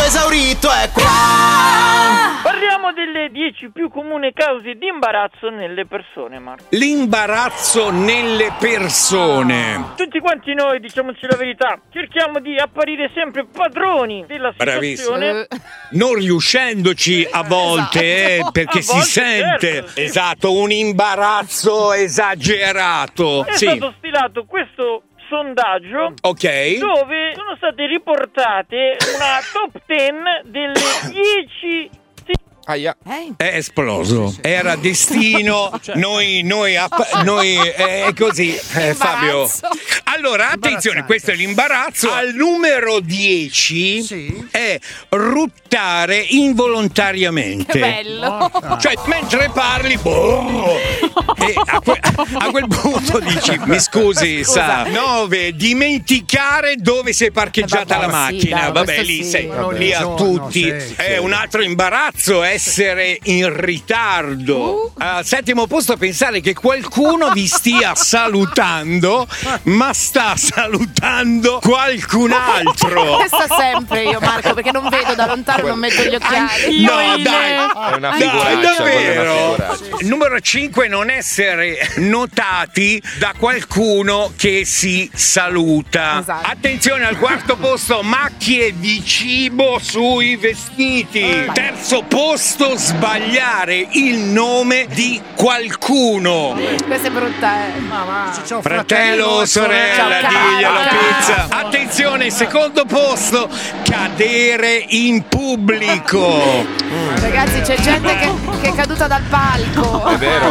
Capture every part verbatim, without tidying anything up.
esaurito è qua. Parliamo delle dieci più comuni cause di imbarazzo nelle persone, Marco. L'imbarazzo nelle persone. Tutti quanti noi, diciamoci la verità, cerchiamo di apparire sempre padroni della situazione. Non riuscendoci a volte, esatto. eh, perché A si volte, sente certo, sì. esatto, un imbarazzo esagerato. È sì. stato stilato questo sondaggio, ok, dove sono state riportate una top dieci delle dieci. Aia. È esploso. Era destino. Noi, noi, app- noi è così, eh, Fabio. Allora, attenzione, questo è l'imbarazzo. Al numero dieci Sì. è ruttare involontariamente. Che bello. Cioè, mentre parli, boh, e a, que- a quel punto dici: mi scusi, sa, nove, dimenticare dove si è parcheggiata Eh, vabbè, la sì, macchina. dai, Vabbè, questo lì sì. sei Vabbè, lì a giorno, tutti. sì, È sì. un altro imbarazzo essere in ritardo. Al settimo posto, pensare che qualcuno vi stia salutando, ma sta salutando qualcun altro. Questa sempre io, Marco, perché non vedo da lontano, non metto gli occhiali. No, dai, È una dai, figuraccia, davvero. quella è una figuraccia. Numero cinque, non essere notati da qualcuno che si saluta. Esatto. Attenzione al quarto posto, macchie di cibo sui vestiti. Terzo posto, sbagliare il nome di qualcuno. Questa è brutta, eh. Ma va. Ciao, Fratello o sorella, Ciao, diglielo caro. pizza. Attenzione, secondo posto, cadere in pubblico. Ragazzi, c'è gente che, che è caduta dal palco. È vero.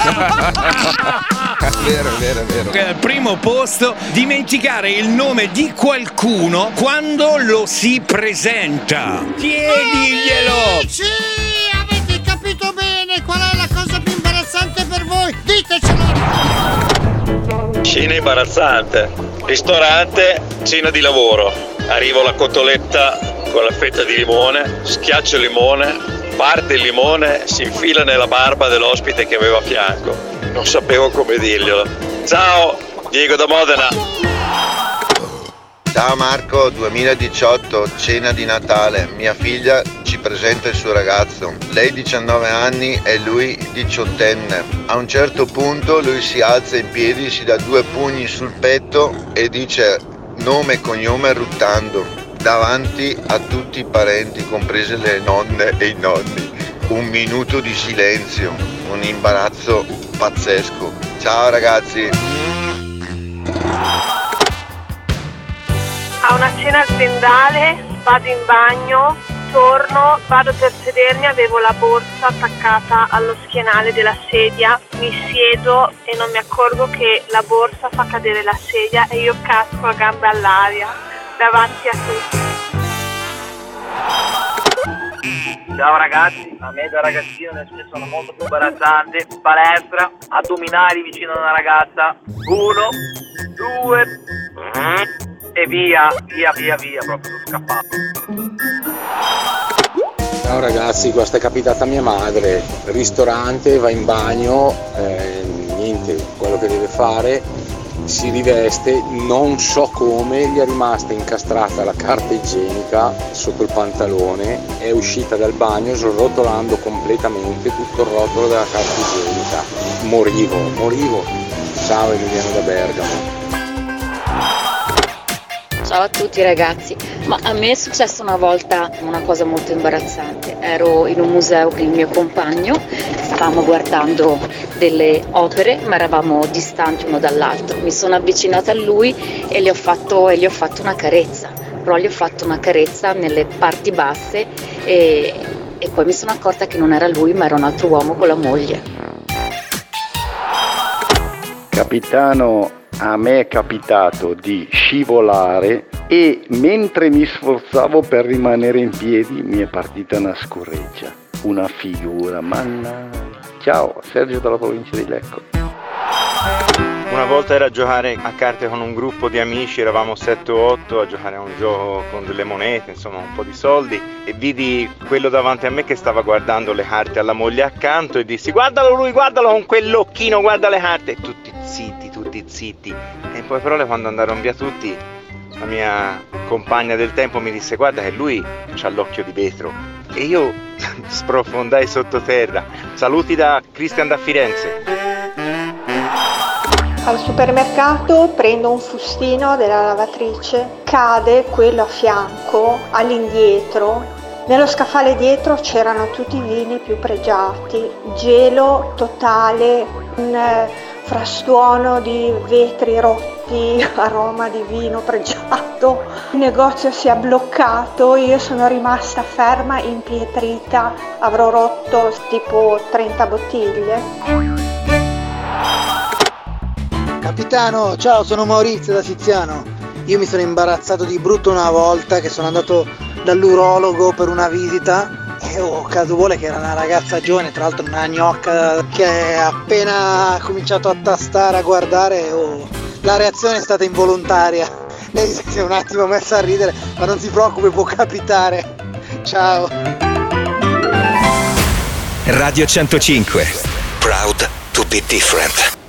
È vero, è vero, è vero. Al primo posto, dimenticare il nome di qualcuno quando lo si presenta. Chiediglielo. Sì, avete capito bene qual è la cosa più imbarazzante per voi? Ditecelo. Scena imbarazzante. Ristorante, cena di lavoro. Arrivo la cotoletta con la fetta di limone, schiaccio il limone, parte il limone, si infila nella barba dell'ospite che avevo a fianco. Non sapevo come dirglielo. Ciao, Diego da Modena. Ciao Marco, duemiladiciotto, cena di Natale. Mia figlia ci presenta il suo ragazzo. Lei diciannove anni e lui diciottenne. A un certo punto lui si alza in piedi, si dà due pugni sul petto e dice nome e cognome ruttando davanti a tutti i parenti, comprese le nonne e i nonni. Un minuto di silenzio, un imbarazzo pazzesco. Ciao ragazzi. A una cena aziendale vado in bagno, torno, vado per sedermi, avevo la borsa attaccata allo schienale della sedia, mi siedo e non mi accorgo che la borsa fa cadere la sedia e io casco a gambe all'aria davanti a tutti. Ciao ragazzi, a me da ragazzino le scene sono molto più imbarazzanti. Palestra, addominali vicino a una ragazza, uno, due e via, via, via, via, proprio sono scappato. Ciao ragazzi, questa è capitata a mia madre, ristorante, va in bagno, eh, niente, quello che deve fare, si riveste, non so come, gli è rimasta incastrata la carta igienica sotto il pantalone, è uscita dal bagno srotolando completamente tutto il rotolo della carta igienica. Morivo, morivo. Ciao Emiliano da Bergamo. Ciao a tutti ragazzi, ma a me è successa una volta una cosa molto imbarazzante. Ero in un museo con il mio compagno, stavamo guardando delle opere ma eravamo distanti uno dall'altro. Mi sono avvicinata a lui e gli ho fatto, e gli ho fatto una carezza, però gli ho fatto una carezza nelle parti basse e, e poi mi sono accorta che non era lui ma era un altro uomo con la moglie. Capitano, a me è capitato di scivolare e mentre mi sforzavo per rimanere in piedi mi è partita una scorreggia, una figura, mannaggia. Ciao, Sergio dalla provincia di Lecco. Una volta era a giocare a carte con un gruppo di amici, eravamo sette o otto a giocare a un gioco con delle monete, insomma un po' di soldi, e vidi quello davanti a me che stava guardando le carte alla moglie accanto e dissi guardalo lui, guardalo con quell'occhino, guarda le carte, e tutti zitti, tutti zitti, e poi però quando andarono via tutti la mia compagna del tempo mi disse: guarda che lui c'ha l'occhio di vetro. E io sprofondai sottoterra. Saluti da Cristian da Firenze. Al supermercato prendo un fustino della lavatrice, cade quello a fianco, all'indietro. Nello scaffale dietro c'erano tutti i vini più pregiati, gelo totale, un frastuono di vetri rotti, aroma di vino pregiato. Il negozio si è bloccato, io sono rimasta ferma, impietrita, avrò rotto tipo trenta bottiglie. Capitano, ciao, sono Maurizio da Siziano. Io mi sono imbarazzato di brutto una volta che sono andato dall'urologo per una visita e oh, caso vuole che era una ragazza giovane, tra l'altro una gnocca che appena cominciato a tastare, a guardare, oh, la reazione è stata involontaria. Lei si è un attimo messa a ridere, ma non si preoccupi, può capitare. Ciao. Radio centocinque. Proud to be different.